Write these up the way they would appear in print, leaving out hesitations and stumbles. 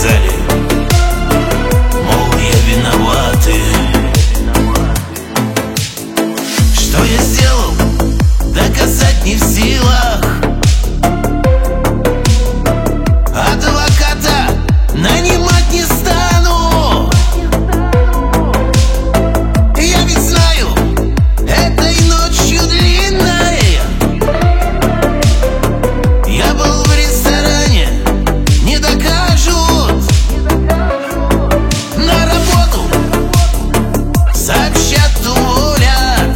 сказали, мол, я виноватый. Что я сделал, доказать не в силах. Адвоката нанимать не стану. Я ведь знаю, этой ночью длинной. Я был в ресторане, не докажут. На работу сообщат, уволят.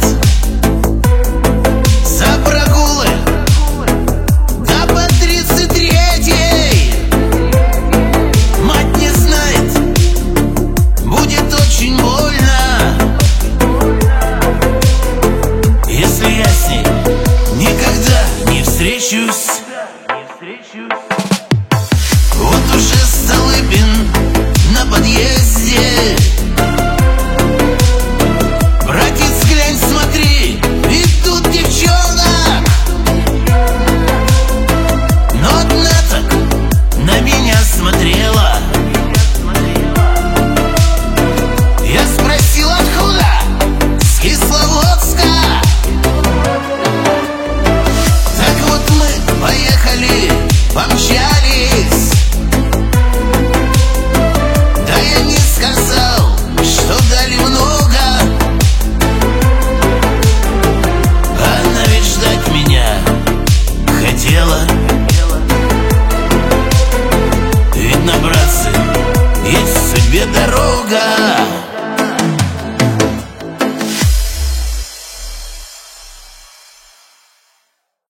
За прогулы да по 33-й. Мать не знает, будет очень больно, если я с ней никогда не встречусь.